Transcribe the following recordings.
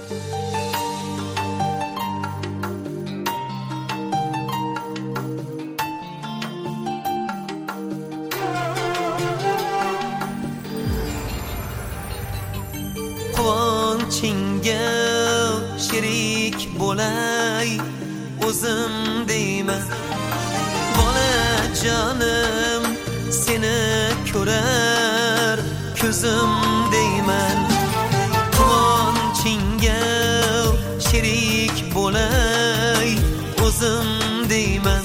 Quvonchingga sherik bo'lay o'zim deyman. Bolajonim seni ko'rar ko'zim deyman. Quvonchingga sherik bo'lay o'zim deyman.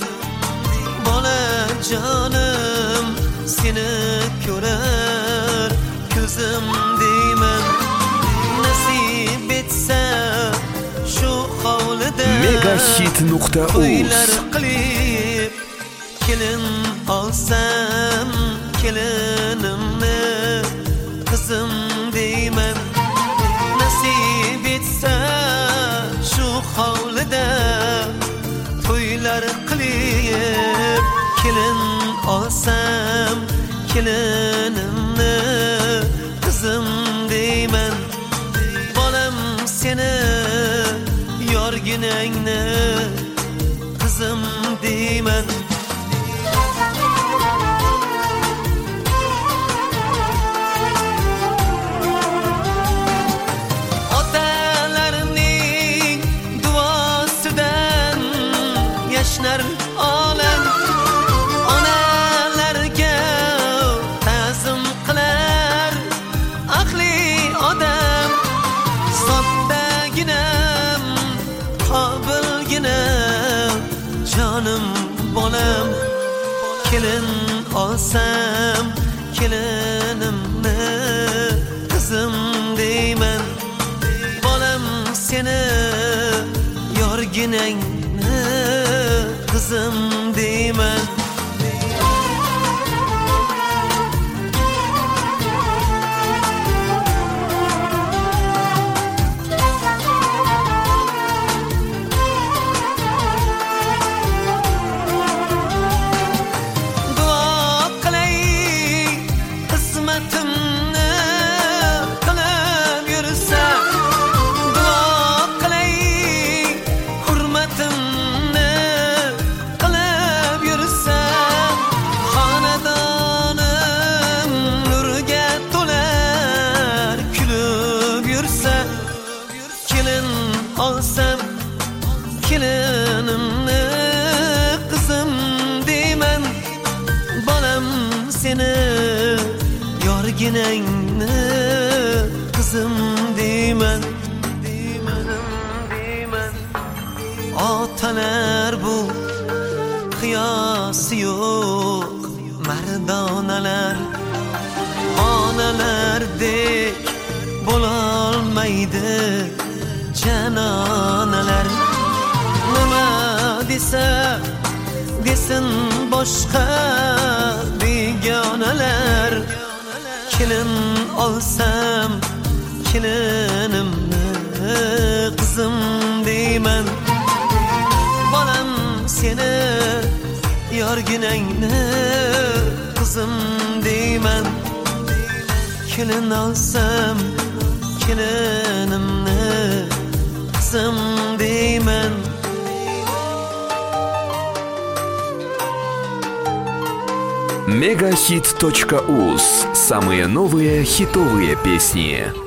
Bolajonim seni ko'rar ko'zim deyman. Nasib etsa shu hovlida megahit.uz to'ylar qilib kelin olsam kelinimni qizim deyman. Nasib etsa shu hovlida to'ylar qilib kelin olsam kelinimni qizim deyman. Bolam seni yorginangni qizim deyman. Otalarning duosidan yashnar olam, onalarga ta'zim qilar aqli odam. Soddaginam qobilginam jonim bolam, kelin olsam kelinimni qizim deyman. Bolam seni yorginangni qizim deyman. Olsam kelinimni qizim deyman. Bolam seni yorginangni qizim deyman. Otalar bu qiyosi yo'q mardonalar, onalardek bo'lolmaydi janonalar. Nima desa desin boshqa begonalar, kelin olsam kelinimni qizim deyman. Bolam seni yorginangni qizim deyman. Kelin olsam kelinimni qizim deyman. megahit.uz. Самые новые хитовые песни.